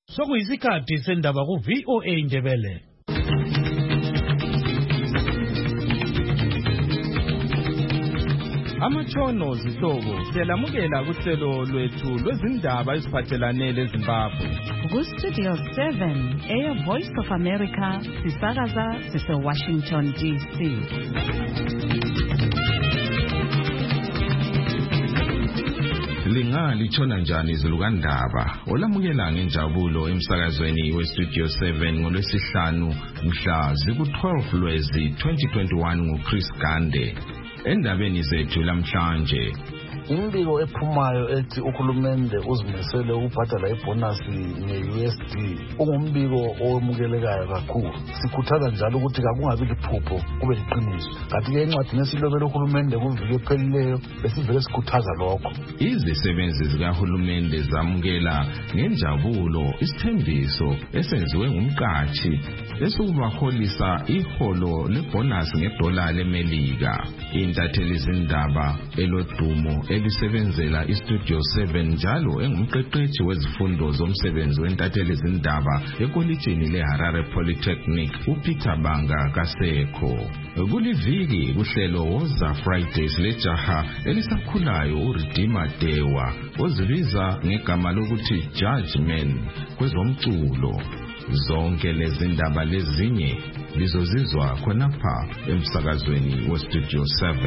Sokuyisikhathi sendaba ku VOA Indebele. Amatshono zihlobo siyalamukela kuhlelo lwethu lwezindaba eziphathelane leZimbabwe. Ku Studio 7 Air Voice of America sisakaza sise Washington DC. Litshona njani izulukandaba olamukela ngenjabulo emsakazweni weStudio 7 ngolwesihlanu mhla ziku-12 Lwezi 2021 nguChris Gande. Endabeni zethu lamhlanje, imbiko ephumayo ethi uhulumende uzimisele ukubhadala ibonasi nge-USD ungumbiko owemukelekayo kakhulu. Sikhuthaza njalo ukuthi akungabi liphupho kube liqiniso. Kanti-ke encwadini esilobele uhulumende kuviki ephelileyo besivele sikhuthaza lokho. Izisebenzi zikahulumende zamukela ngenjabulo isithembiso esenziwe ngumqashi esokubaholisa iholo lebonasi ngedola leMelika. Intatheli zindaba elodumo elisebenzela iStudio 7 njalo engumqeqeshi wezifundo zomsebenzi wentatheli zindaba ekolitshini leHarare Polytechnic uPeter Banga Kasekho. Kuliviki kuhlelo Woza Fridays lejaha elisakhulayo uRedeemer Dewa ozibiza ngegama lokuthi Judgment kwezomculo. Zonke lezindaba lezinye lizozizwa khonapha emsakazweni weStudio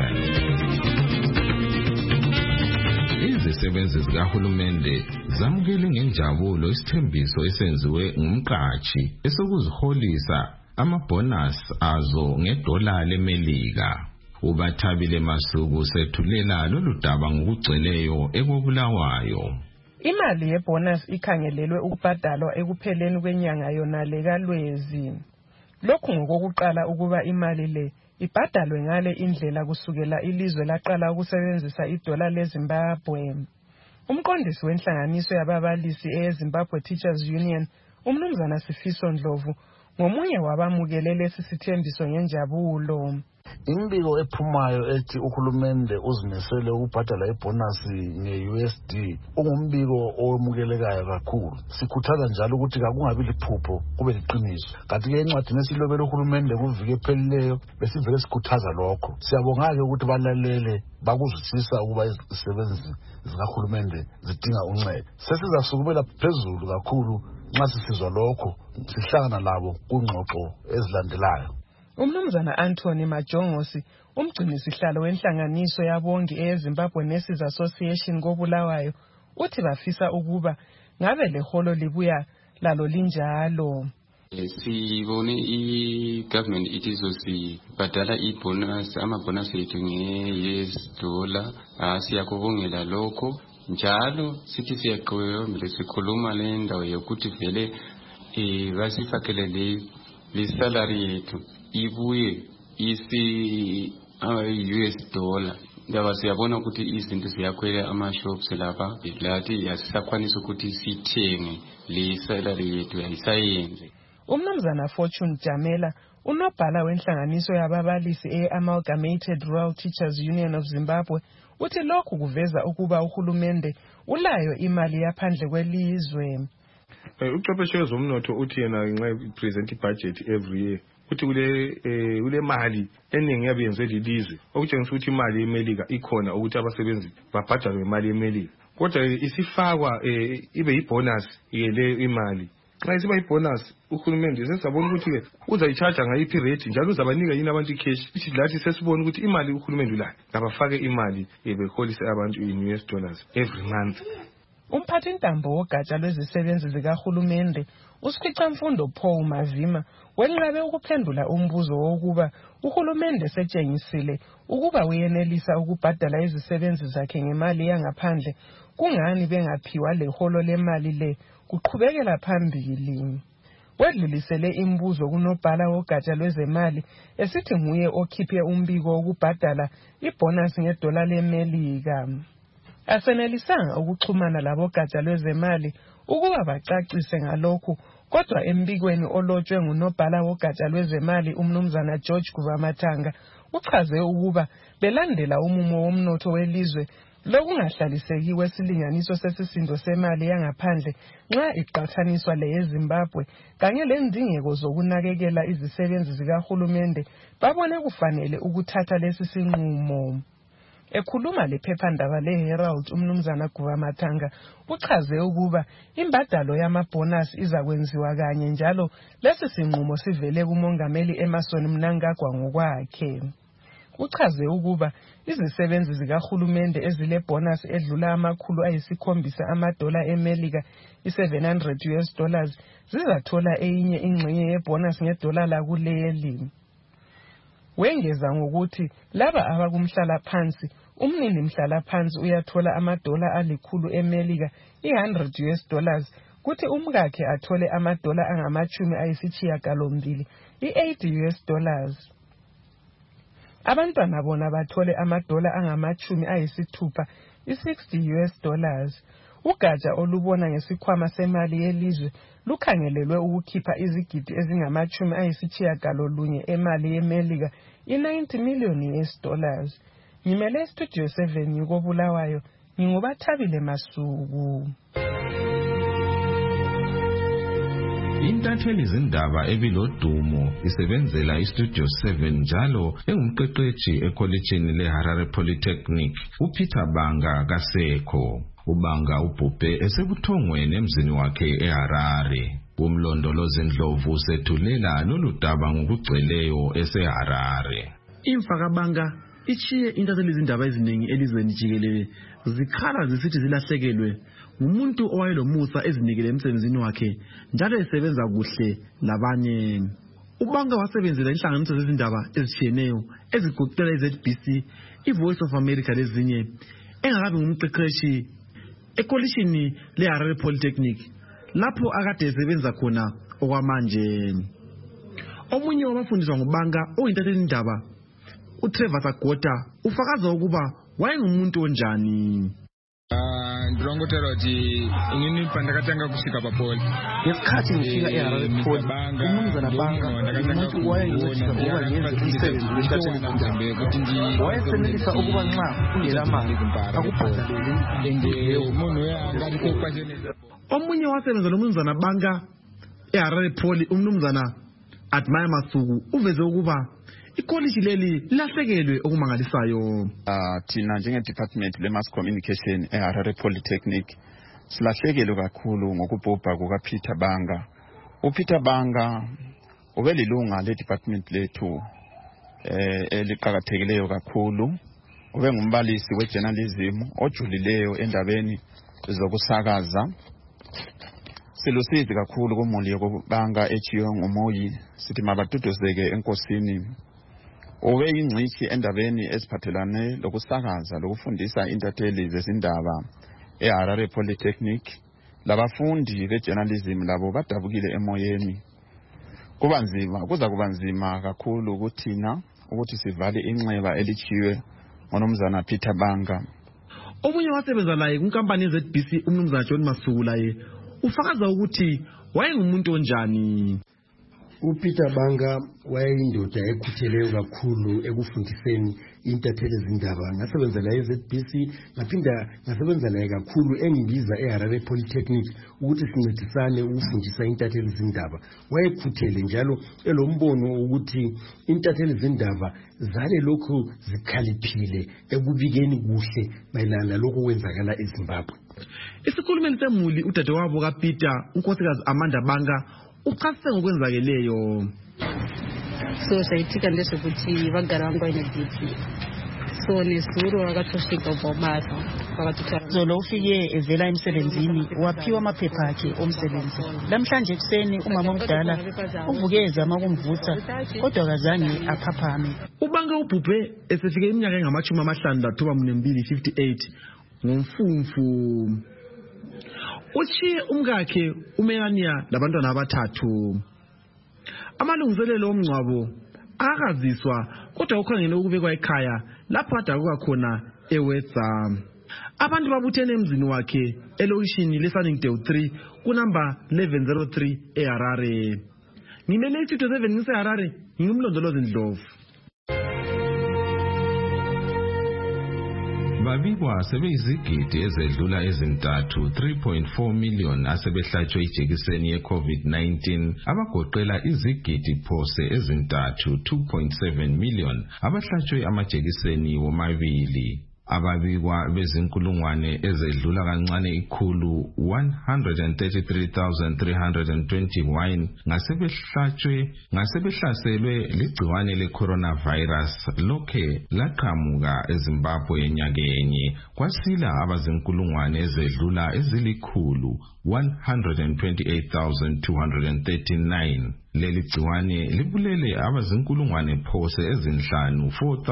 7. Izisebenzi zikahulumende zamukele ngenjabulo isithembiso esenziwe ngumqashi esokuziholisa amabonus azo ngedola leMelika. UBathabile Masuku sethulela lolu daba ngokugcweleyo ekobulawayo. Imali yebonus ikhangelelwe ukubhadalwa ekupheleni kwenyanga yona lekaLwezi. Lokhu ngokokuqala ukuba imali le ibhadalwe ngale indlela kusukela ilizwe laqala ukusebenzisa idola leZimbabwe. Umqondisi wenhlanganiso yababalisi eZimbabwe Teachers Union, uMnumzana Sifiso Ndlovu, ngomunye wabamukele lesi sithembiso ngenjabulo. Imbiko ephumayo ethi uhulumende uzimisele ukubhadala ibonasi nge-USD ungumbiko owemukelekayo kakhulu. Sikhuthaza njalo ukuthi akungabi liphupho kube liqiniso. Kanti-ke encwadini esilobele uhulumende kuviki ephelileyo besivele sikhuthaza lokho. Siyabonga-ke ukuthi balalele bakuzwisisa ukuba izisebenzi zikahulumende zidinga uncedo. Sesizasukumela phezulu kakhulu nxa sisizwa lokho sihlangana labo kungxoxo ezilandelayo. Umnumzana Anthony Majongosi, umgcinisihlalo wenhlanganiso yabongi eZimbabwe Nurses Association kobulawayo, uthi bafisa ukuba ngabe leholo libuya lalo linjalo. Sibone i-government itizosibhadala i-bonus, amabonus ethu nge-$. Siyakubongela lokho njalo sithi siyaqhubeka sikhuluma le ndawo yokuthi vele basifakele le salary yethu ibuye isi $. Ndaba siyabona ukuthi izinto ziyakhwela ama-shops lapha lathi asisakwanisa ukuthi sithenge le salary yethu ayisayenze. Umnumzana Fortune Jamela, unobhala wenhlanganiso yababalisi e-Amalgamated Rural Teachers Union of Zimbabwe, uthi lokhu kuveza ukuba uhulumende ulayo imali yaphandle kwelizwe. Uchwepheshe wezomnotho uthi yena nxa present budget every year uthi kule mali eningi yabe yenziwe lilizwe okutshengisa ukuthi imali yeMelika ikhona ukuthi abasebenzi babhadalwe imali yeMelika, kodwa isifakwa ibe yibonus le imali. Nxa isiba yibonus uhulumende sesabona ukuthi uzayichaja ngayiphi rate njalo uzabanika yini abantu icash. Ithi lathi sesibona ukuthi imali uhulumende ulayo ngabafake imali beholise abantu in $. Every month. Umphathintambo wogatsha lwezisebenzi zikahulumende uSikhwicamfundo Paul Mazima wenqabe ukuphendula umbuzo wokuba uhulumende setshengisile ukuba uyenelisa ukubhadala izisebenzi zakhe ngemali yangaphandle, kungani bengaphiwa leholo lemali le kuqhubekela phambili. Wedlulisele imbuzo kunobhala wogatsha lwezemali esithi nguye okhiphe umbiko wokubhadala ibonus ngedola leMelika. Asenelisanga ukuxhumana labogatsha lwezemali ukuba bacacise ngalokhu, kodwa embikweni olotshwe ngunobhala wogatsha lwezemali uMnumzana George Guvamathanga uchaze ukuba belandela umumo womnotho welizwe Lokungahlalisekiwe silinganiso sesisindo semali yangaphandle nxa iqhathaniswa leyeZimbabwe kanye lendingeko zokunakekela izisebenzi zikahulumende babone kufanele ukuthatha lesi sinqumo. Ekhuluma lephephandaba leHerald umnumzana Guvamathanga uchaze ukuba imbadalo yamabhonasi izakwenziwa kanye njalo lesi sinqumo sivele kumongameli Emmerson Mnangagwa ngokwakhe. Uchaze ukuba izisebenzi zikahulumende ezilebhonasi edlula $700 eMelika $700 zizathola eyinye ingxenye yebhonasi ngedola lakuleli. Wengeza ngokuthi laba abakumhlala phansi umnini mhlala phansi uyathola $100 eMelika $100 kuthi umkakhe athole $80 $8. Abantwana bona bathole $60 $60. Ugatsha olubona ngesikhwama semali yelizwe lukhangelelwe ukukhipha izigidi ezingama-90 emali yeMelika $90 million. Ngimele Studio 7 yokobulawayo ngingubathabile Masuku. Intatheli zindaba ebilodumo isebenzela iStudio 7 njalo engumqeqeshi ekholejini leHarare Polytechnic uPeter Banga kasekho. Ubanga ubhubhe esebuthongweni emzini wakhe eHarare. Umlondolozi Ndlovu sethulela loludaba ngokugcweleyo eseHarare. Imfa kaBanga ichiye intatheli zindaba eziningi elizweni jikelele zikhala zisithi zilahlekelwe umuntu owayelomusa ezinikele emsebenzini wakhe njalo esebenza kuhle labanye. Ubanga wasebenzela inhlanganiso zezindaba ezitshiyeneyo ezigoqela iZBC, iVoice of America lezinye, engakabi ngumqeqeshi ekolishini leHarare Polytechnic lapho akade esebenza khona okwamanje. Omunye wabafundiswa ngubanga oyintatheli indaba uTrevor Sagota ufakaza ukuba wayengumuntu onjani. Ndilongotela ukuthi ngini pandakatanga kusika papoli. Ngesikhathi ngifika eHarare Poli, umnumzana Banga umuntu wayengincedisa ukuba ngenze umsebenzi wentatheli zindaba. Wayesenelisa ukuba nxa ungela mali akubhadalele omunye wasebenza nomnumzana Banga eHarare Poli umnumzana Admire Masuku uveze ukuba ikolishi leli lahlekelwe okumangalisayo. Thina njenge department le mass communication eHarare Polytechnic silahlekelwe kakhulu ngokubhubha kukaPeter Banga. uPeter Banga ubelilunga le department lethu eliqhakathekileyo kakhulu. Ube ngumbalisi wejournalism ojulileyo endabeni zokusakaza. Silusizi kakhulu kumuli yokuBanga echiyo ngomoyi sithi mabatuduzeke enkosini. Ube yingcithi endabeni eziphathelane lokusakaza lokufundisa intatheli zezindaba eHarare Polytechnic. Labafundi bejournalism labo badabukile emoyeni. Kuza kubanzima kakhulu kuthina ukuthi sivale inxeba elichiwe ngonomzana Peter Banga. Omunye wasebenza naye kunkampani yeZBC umnumzana John Masuku laye ufakaza ukuthi wayengumuntu onjani. uPeter Banga wayeyindoda ekhutheleyo kakhulu ekufundiseni intatheli zindaba. Ngasebenzela eZBC ngaphinda ngasebenza naye kakhulu engibiza eHarare Polytechnic ukuthi sincedisane ukufundisa intatheli zindaba. Wayekhuthele njalo elombono ukuthi intatheli zindaba zale lokho zikhaliphile ekubikeni kuhle mayelana lokho kwenzakala eZimbabwe. Isikhulumeli semuli udadewabo kaPeter unkosikazi Amanda Banga uchasise ngokwenzakeleyo. So sayitika ndesokuthi bagara wangu ayinediphi. So nesuru wakathoshika ubabasa wakathuthara. Zolo ufike evela emsebenzini waphiwa amaphepha akhe omsebenzi. Lamhlanje kuseni umama omdala uvuke ezama ukumvutha kodwa kazange aphaphame. Ubanga ubhubhe esefike iminyaka engama-53 ngomfumfu. Uchiye umkakhe uMelania labantwana abathathu. Amalungiselelo omngcwabo akaziswa kodwa ukhangele ukubekwa ekhaya lapho adakuka khona eWetza. Abantu babuthene emzini wakhe elokishini leSunningdale 3 kunamba 1103 eHarare. Ngimele Studio 7 ngiseHarare ngingumlondolozi Ndlovu. babikwa sebeyizigidi ezedlula ezintathu 3.4 million asebehlatshwe ijekiseni ye-COVID-19 abagoqela izigidi phose ezintathu 2.7 million abahlatshwe amajekiseni womabili. Ababikwa bezinkulungwane ezedlula kancane ikhulu 133,321 ngasebehlaselwe ligciwane le-coronavirus lokhe laqhamuka eZimbabwe nyakenye kwasila abazinkulungwane ezedlula ezilikhulu 128,239. Leli gciwane libulele abazinkulungwane phose ezinhlanu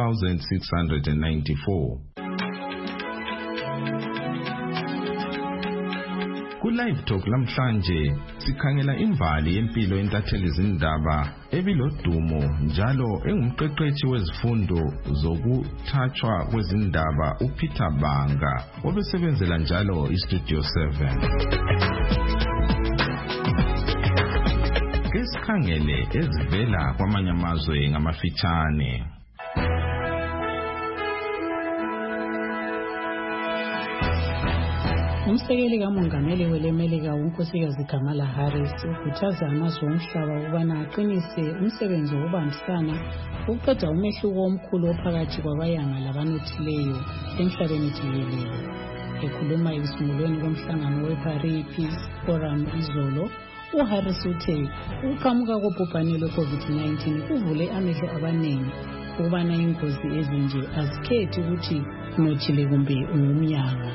4,694. Ku-Live Talk lamhlanje sikhangela imbali yempilo yentatheli zindaba ebilodumo njalo engumqeqeshi wezifundo zokuthathwa kwezindaba uPeter Banga obesebenzela njalo iStudio 7. Kesikhangele ezivela kwamanye amazwe ngamafitshane. Umsekeli kamongameli welemelika uNkosikazi Kamala Harris ukhuthaza amazwe omhlaba ukubana aqinise umsebenzi wokubambisana ukuqeda umehluko omkhulu ophakathi kwabayanga labanothileyo emhlabeni jikelele. Ekhuluma ekusungulweni komhlangano weParis Peace Forum izolo, uHarris uthe ukuqhamuka kobhubhane lwe-COVID-19 kuvule amehlo abaningi ukubana ingozi ezinje azikhethi ukuthi unothile kumbe ungumnyanga.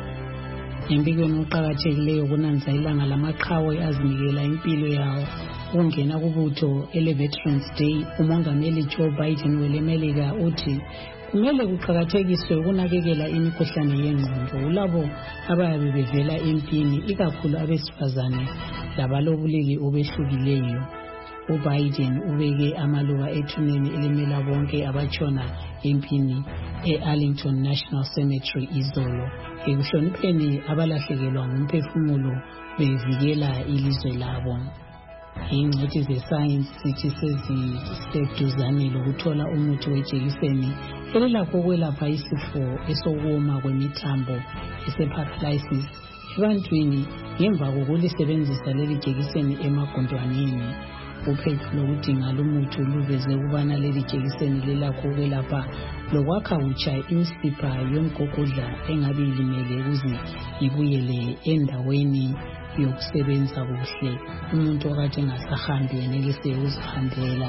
Embikweni uqakathekileyo kunanza ilanga lamaqhawe azinikela impilo yawo ungena kubutho ele-Veterans Day, umongameli Joe Biden welemelika uthi kumele kuqakathekiswe ukunakekela imikhuhlane yengqondo kulabo abayabe bevela empini, ikakhulu abesifazane labalobulili obehlukileyo. uBiden ubeke amaluba ethuneni elimela bonke abatshona empini e-Arlington National Cemetery izolo ekuhlonipheni abalahlekelwa ngumphefumulo bevikela ilizwe labo. Ingcwethi zesayensi sithi seziseduzane lokuthola umuthi wejekiseni elilakho ukwelapha isifo esokuwoma kwemithambo ese-paralysis ebantwini ngemva kokulisebenzisa leli jekiseni emagundwaneni. Uphethu lokudinga lumuthi luveze ukubana leli jekiseni lilakho ukwelapha lokwakha kutsha imisipha yomgogodla engabe ilimele ukuze ibuyele endaweni yokusebenza kuhle. Umuntu okade engasahambi enelise ukuzihambela.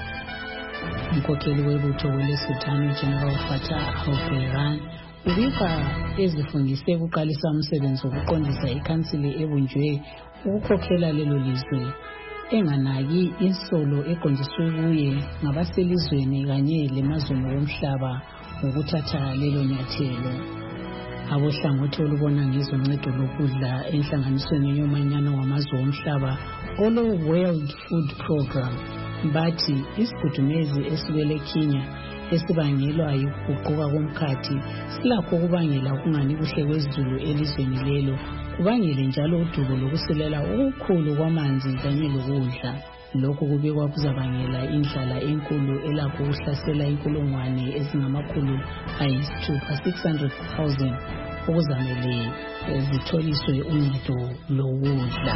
Umkhokheli webutho welesutano General Fatah al-Burhan ubika ezifundise ukuqalisa umsebenzi wokuqondisa ikhansili ebunjwe ukukhokhela lelo lizwe enganaki insolo eqondiswe kuye ngabaselizweni kanye lemazweni womhlaba ngokuthatha lelo nyathelo. Abohlangothi olubona ngezoncedo lokudla enhlanganisweni yomanyano wamazwe omhlaba olo-World Food Program bathi isigudumezi esibele Kenya esibangelwa yikuguquka komkhathi silakho ukubangela ukungani kuhle kwezulu elizweni lelo, kubangele njalo udubo lokusilela okukhulu kwamanzi kanye lokudla. Lokhu kubekwa kuzabangela indlala enkulu elakho ukuhlasela inkulungwane ezingamakhulu ayisithupha 600,000 okuzamele zitholiswe uncedo lokudla.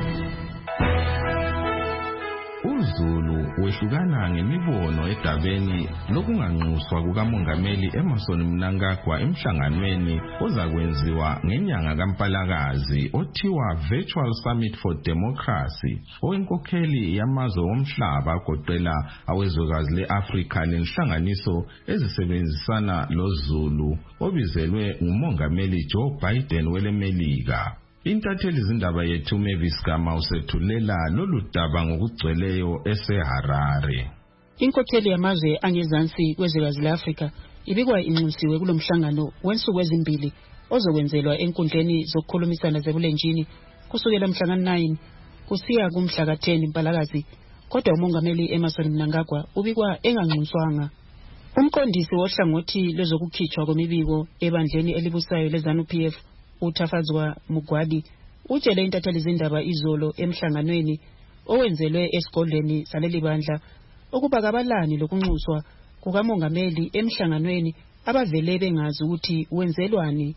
uZulu wehlukana ngemibono edabeni lokunganxuswa kukamongameli Emmerson Mnangagwa emhlanganweni ozakwenziwa ngenyanga kaMpalakazi othiwa Virtual Summit for Democracy owenkokheli yamazwe omhlaba agoqela awezwekazi le-Afrika lenhlanganiso ezisebenzisana loZulu obizelwe ngumongameli Joe Biden welemelika. Intatheli zindaba yethu Mavis Gama usethulela lolu daba ngokugcweleyo eseHarare. Inkokheli yamazwe angezansi kwezwekazi le-Afrika ibikwa inxusiwe kulomhlangano wensuku ezimbili ozokwenzelwa enkundleni zokukhulumisana zebulenjini kusukela mhla ka-9 kusiya kumhla ka-10 Mpalakazi, kodwa umongameli Emmerson Mnangagwa ubikwa enganxuswanga. Umqondisi wohlangothi lwezokukhitshwa kwemibiko ebandleni elibusayo leZANU-PF uThafazwa Mugwadi utshele intatheli zindaba izolo emhlanganweni owenzelwe esigodleni saleli bandla ukuba kabalani lokunxuswa kukamongameli emhlanganweni abavele bengazi ukuthi wenzelwani.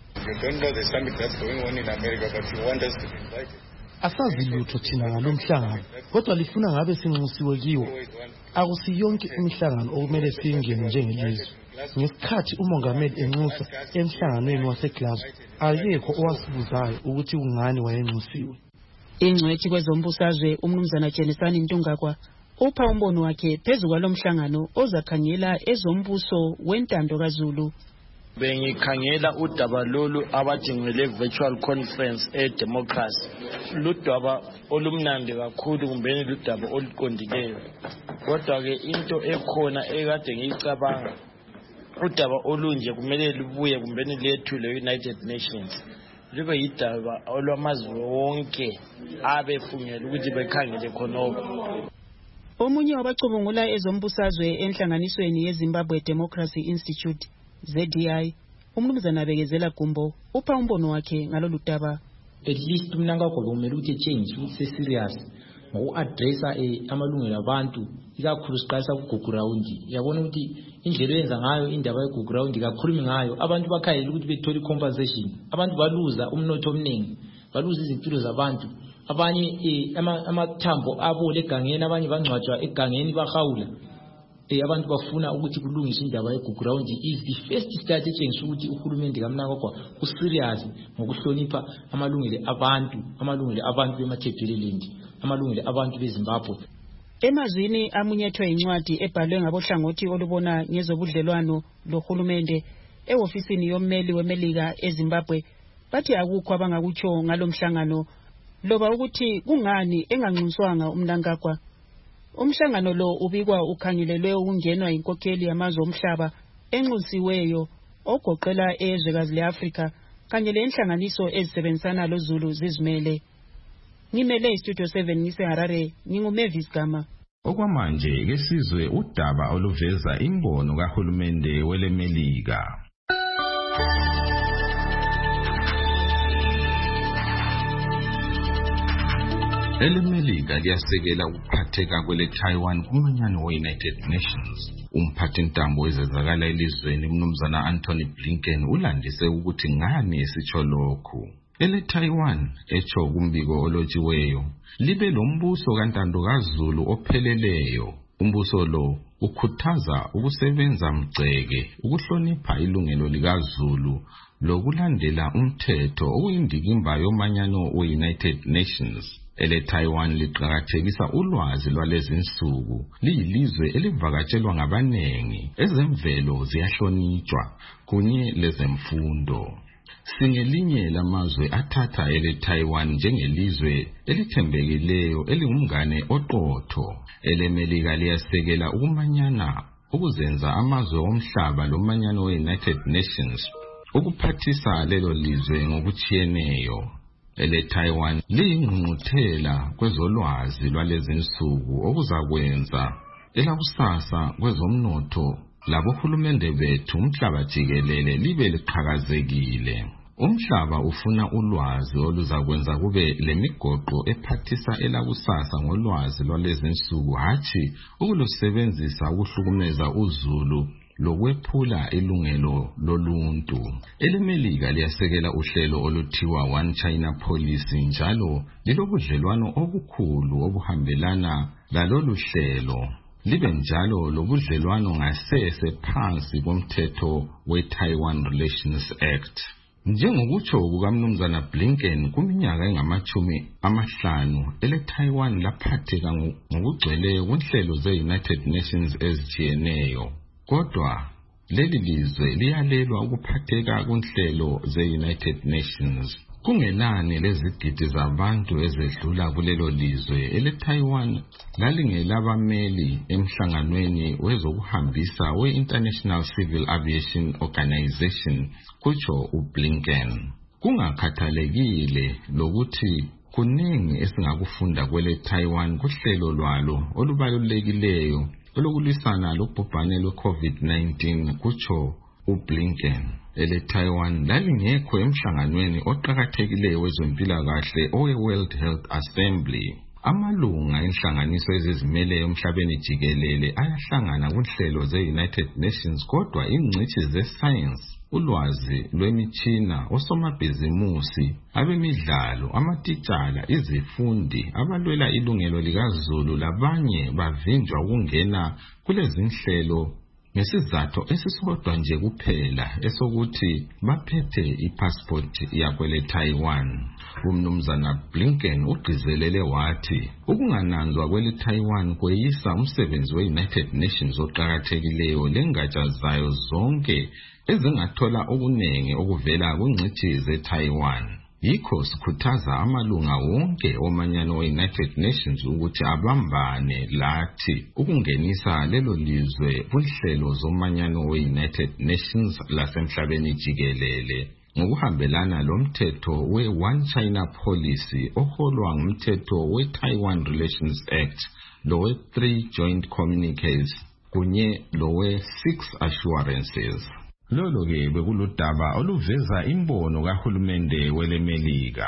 Asazi lutho thina ngalomhlangano, kodwa lifuna ngabe sinxusiwe kiwo. Akusiyonke imihlangano okumele siyingene njengelizwe. Ngesikhathi umongameli enxusa emhlanganweni waseGlasgow, akekho owasibuzayo ukuthi kungani wayenxusiwe. Ingcwethi kwezombusazwe umnumzana Jenisani Ntungakwa upha umbono wakhe phezu kwalomhlangano ozakhangela ezombuso wentando kaZulu. Bengikhangela udaba lolu abadingele virtual conference democracy. Ludaba olumnandi kakhulu kumbeni ludaba oluqondileyo. Kodwa ke into ekhona ekade ngiyicabanga udaba olunje kumele lubuye kumbeni lethu le-United Nations. Libe yidaba olwamazwe wonke abefungela ukuthi bekhangele khonoko. Omunye wabacubungula ezombusazwe enhlanganisweni yeZimbabwe Democracy Institute ZDI, umnumzana Bekezela Gumbo, upha umbono wakhe ngalolu daba. At least umnangagwa kumele ukuthi change ukuthi serious ngoku-addressa amalungelo abantu, ikakhulu siqalisa ku-Gugu Round. Yabona ukuthi indlela eyenza ngayo indaba ye-Gugu Round kakhulumi ngayo, abantu bakhayela ukuthi bethole compensation. Abantu baluza umnotho omningi, baluza izimpilo zabantu. Abanye amathambo abole egangeni, abanye bangcwatshwa egangeni bahawula. Abantu bafuna ukuthi kulungiswe indaba ye-Gugu Round. Is the first start etshengisa ukuthi uhulumende kaMnangagwa userious ngokuhlonipha amalungelo abantu bemaThebheleland, amalungelo abantu beZimbabwe. Emazwini amunyethwe incwadi ebhalwe ngabohlangothi olubona ngezobudlelwano lohulumende ehofisini yommeli weMelika eZimbabwe, bathi akukho abangakutsho ngalomhlangano loba ukuthi kungani enganxuswanga uMnangagwa. Umhlangano lo ubikwa ukhangelelwe ukungenwa inkokheli yamazwe omhlaba enxusiweyo ogoqela ezwekazi leAfrika kanye lenhlanganiso ezisebenzisana loZulu zizimele. Ngimele iStudio 7 ngiseHarare, nginguMavis Gama. Okwamanje ke sizwe udaba oluveza imbono kahulumende weleMelika. EleMelika liyasekela ukuphatheka kwele Taiwan kumanyano we-United Nations. Umphathintambo wezenzakala elizweni umnumzana Anthony Blinken ulandise ukuthi ngani esitsho lokhu. Ele Taiwan etsho kumbiko olotshiweyo libe lombuso kantando kaZulu opheleleyo. Umbuso lo ukhuthaza ukusebenza mgceke, ukuhlonipha ilungelo likaZulu lokulandela umthetho okuyindikimba yomanyano we-United Nations. Ele Taiwan liqhakathekisa ulwazi lwalezinsuku, liyilizwe elivakatshelwa ngabanengi, ezemvelo ziyahlonitshwa kunye lezemfundo. Singelinye lamazwe athatha ele Taiwan njengelizwe elithembekileyo elingumngane oqotho. EleMelika liyasekela ukumanyana ukuzenza amazwe omhlaba lomanyano we-United Nations ukuphathisa lelo lizwe ngokutshiyeneyo. Ele Taiwan liyingqungquthela kwezolwazi lwalezinsuku okuzakwenza elakusasa kwezomnotho labohulumende bethu umhlaba jikelele libe liqhakazekile. Umhlaba ufuna ulwazi oluzakwenza kube lemigoqo ephathisa elakusasa ngolwazi lwalezinsuku, hatshi ukulusebenzisa ukuhlukumeza uZulu lokwephula ilungelo loluntu. EleMelika liyasekela uhlelo oluthiwa One China Policy njalo lilobudlelwano obukhulu obuhambelana lalolu hlelo. Libe njalo lobudlelwano ngasese phansi komthetho we-Taiwan Relations Act. Njengokutsho kukamnumzana Blinken kuminyaka engama-50 ele Taiwan laphatheka ngokugcweleyo kunhlelo ze-United Nations ezitshiyeneyo. Kodwa leli lizwe liyalelwa ukuphatheka kunhlelo ze-United Nations. Kungenani lezigidi zabantu ezedlula kulelo lizwe ele Taiwan lalingelabameli emhlanganweni wezokuhambisa we-International Civil Aviation Organization, kutsho uBlinken. Kungakhathalekile lokuthi kuningi esingakufunda kwele Taiwan kuhlelo lwalo olubalulekileyo olokulwisana lobhubhane lwe-COVID-19, kutsho uBlinken. Ele Taiwan lalingekho emhlanganweni oqhakathekileyo wezempilakahle owe-World Health Assembly. Amalunga enhlanganiso ezizimele emhlabeni jikelele ayahlangana kunhlelo ze-United Nations kodwa ingcitshi ze-science, ulwazi lwemitshina, osomabhizimusi, abemidlalo, amatitshala, izifundi, abalwela ilungelo likaZulu labanye bavinjwa ukungena kulezi nhlelo ngesizathu esisodwa nje kuphela esokuthi baphethe ipassport yakwele Taiwan. Umnumzana Blinken ugcizelele wathi ukungananzwa kwele Taiwan kweyisa umsebenzi we-United Nations oqhakathekileyo lengatsha zayo zonke ezingathola okunengi okuvela kwingcitshi ze-Taiwan. Yikho sikhuthaza amalunga wonke omanyano we-United Nations ukuthi abambane lathi ukungenisa lelo lizwe kunhlelo zomanyano we-United Nations lasemhlabeni jikelele ngokuhambelana lomthetho we-One China Policy oholwa ngumthetho we-Taiwan Relations Act lowe-3 Joint Communiques kunye lowe-6 Assurances. Lolo ke bekuludaba oluveza imbono kahulumende welemelika.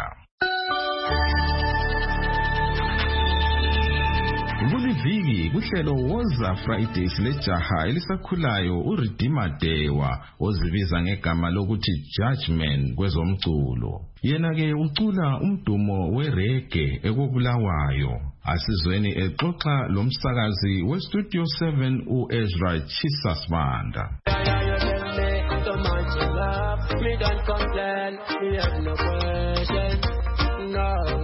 Kuliviki kuhlelo Woza Fridays lejaha elisakhulayo uRedeemer Dewa ozibiza ngegama lokuthi Judgment kwezomculo. Yena ke ucula umdumo wereggae ekobulawayo. Asizweni exoxa lomsakazi weStudio 7 uEzra Chisasbanda. Me don't complain, me have no question. No,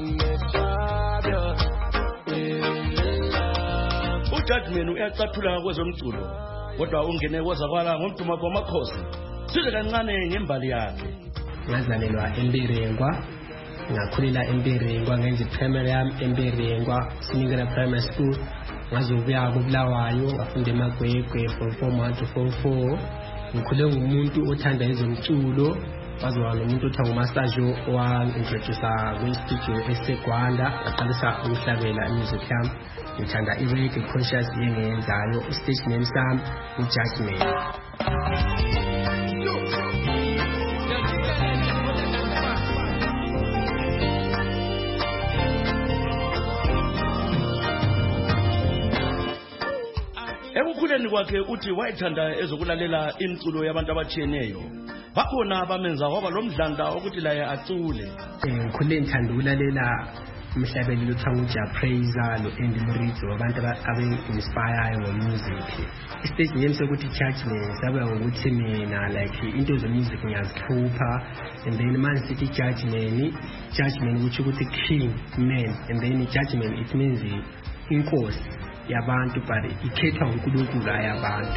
Judgment uyacathula kwezomculo kodwa ungene kwazakala ngomduma kwamakhosi size kancane ngembali yakhe. Ngazalelwa eMbirengwa, ngakhulela eMbirengwa, ngenza primary yami eMbirengwa, Siningera Primary School. Ngazobuya kubulawayo ngafunda eMagwegwe from form 1 to form 4. Ngikhule ngumuntu othanda ezomculo, waziwa nomuntu othanda umasajo owangintroduce kwi-studio eseGwanda, ngaqalisa ukuhlabela music yami. Ngithanda i-reggae conscious engiyenzayo, i-stage name sami uJudgment. Ekukhuleni kwakhe uthi wayethanda ezokulalela imculo yabantu abatshiyeneyo. Bakhona abamenza waba lomdlandla ukuthi laye acule. Ngikhule ngithanda ukulalela umhlabeleli othiwa uJapraiser lo-Andy Murizo, abantu abe-inspire ngo-music. I-stage name sokuthi Judgment saba ngokuthi mina like into ze-music ngiyazihlupha, and then manje sithi Judgment kusho ukuthi king, man, and then Judgment it means inkosi yabantu but ikhethwa uNkulunkulu ayabantu.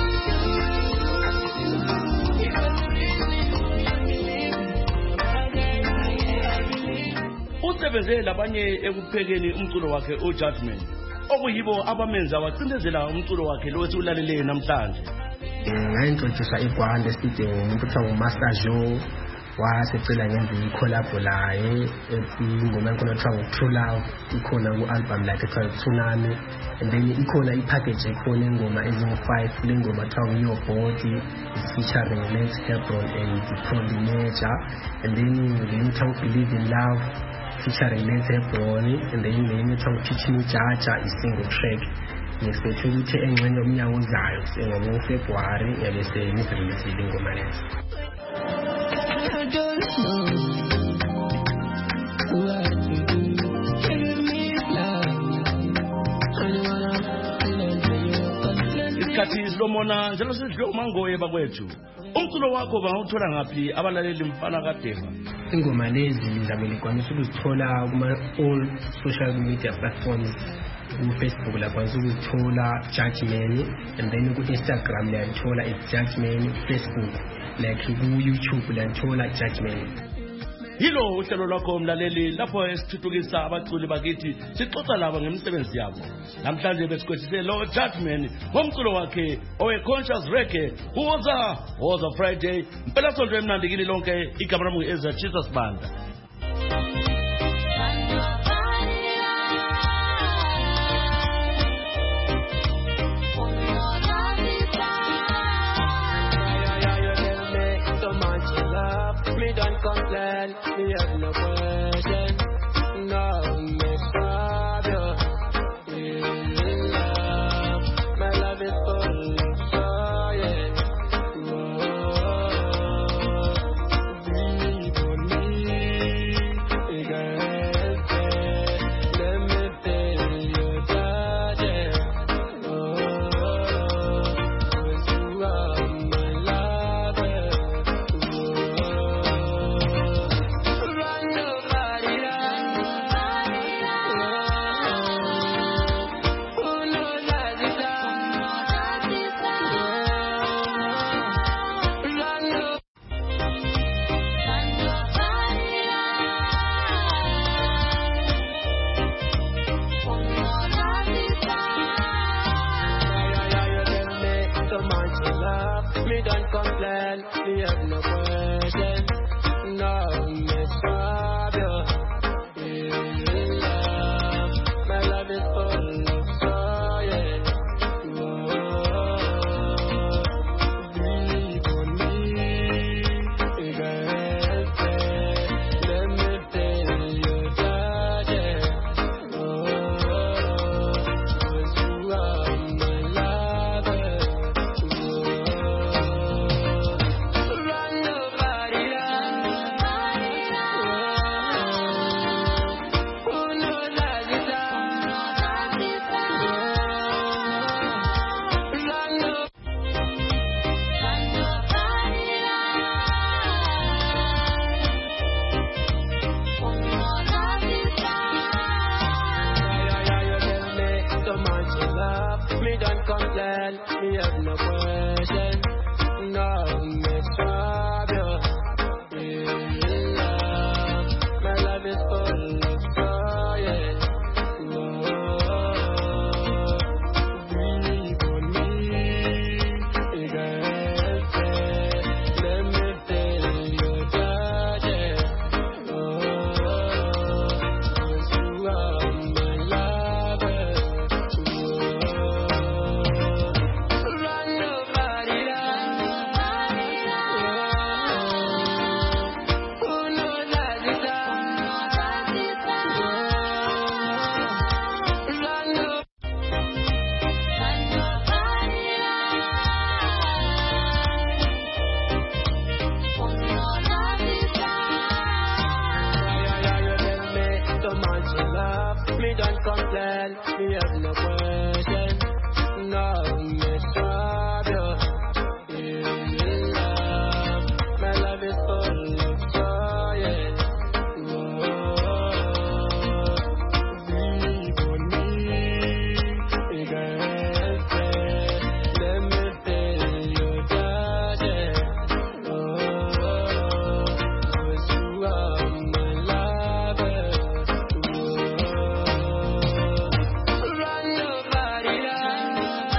Usebenze labanye ekuphekeni umculo wakhe uJudgment okuyibo abamenza wacindezela umculo wakhe lo esiulaleleyo namhlanje. Ngayintroduce eGwanda sithi umuntu othiwa uMasajo wasecela ngenza i-collab laye ingoma enkulu ethiwa True Love ikhona ku-album lakhe ethiwa Tsunami, and then ikhona ipackage ekhona ingoma ezingu-5 kule ngoma ethiwa Your Body featuring Lex Hebron and Prodi Major, and then le ethiwa Believe in Love featuring Lex Hebron, and then le ethiwa Teach Me Jaja is-single track. Ngiyespethe ukuthi engxenye umnyaka ozayo ngoFebruary yabe sengizireleasile ingoma lezo. Isikhathi silomona njalo sidle umangoye bakwethu. Umculo wakho bangawuthola ngaphi abalaleli mfana kaDeva? Ingoma lezi ngizamele kwanisa ukuzithola kuma all social media platforms. Facebook la kwanza ukuthola Judgment, and then ku Instagram la uthola Judgment, Facebook like ku YouTube la uthola Judgment. Hilo uhlelo lwakho umlaleli lapho esithuthukisa abaculi bakithi sixoxa labo ngemisebenzi yabo. Namhlanje besikwethisele lo Judgment ngomculo wakhe owe-conscious reggae Woza Friday. Impela sonto emnandi kini lonke, igama lami uEzra Chisasbanda. Don't complain, me have no question. No, me problem. complain, me have no question. No, me stop you. In love, my love is full of joy. Believe on me, girlfriend. Let me tell you that, cause you are my lover. Run nobody down. Who knows that it's so much love, me don't complain, me have no question. No, me stop you. In love, my love is full of joy. Believe on me, girlfriend. Let me tell you that, cause you are my lover. Run nobody down. Who knows that it's Run so much love, me don't complain, me have no question. No, me stop you. In love, my love is full of joy. Believe on me, girlfriend. Let me tell you that, cause you are my lover. Run nobody down.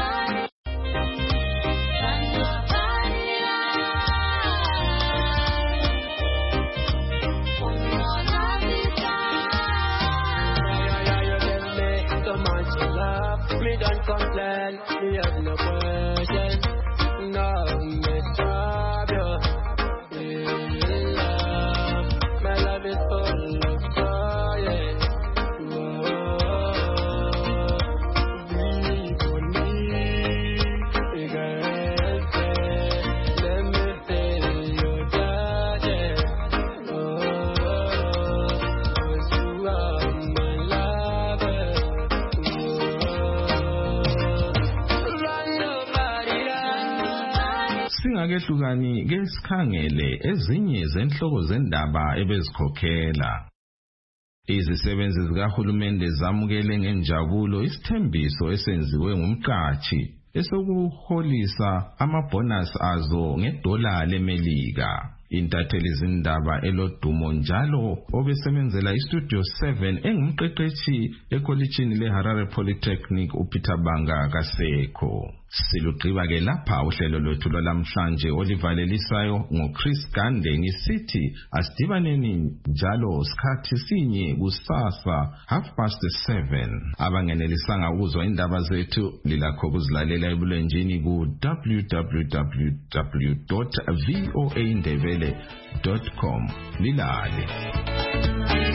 So much love, me don't complain, me have no question. No, me stop you. In love, my love is full of joy. Believe on me, girlfriend. Let me tell you that, cause you are my lover. Run nobody down. Singakehlukani ke sikhangele ezinye zenhloko zendaba ebezikhokhela. Izisebenzi zikahulumende zamukele ngenjabulo isithembiso esenziwe ngumqashi esokuholisa amabonus azo $1 leMelika. Intatheli zindaba elodumo njalo obesebenzela iStudio 7 engumqeqeshi ekolitshini leHarare Polytechnic uPeter Banga kasekho. Silugqiba ke lapha uhlelo lwethu lwalamhlanje olivalelisayo ngoChris Gande ngisithi asidibaneni njalo sikhathi sinye kusasa 7:30. Abangenelisanga ukuzwa indaba zethu lilakho kuzilalela ebulenjini ku www.voaindebele.com. Lilale.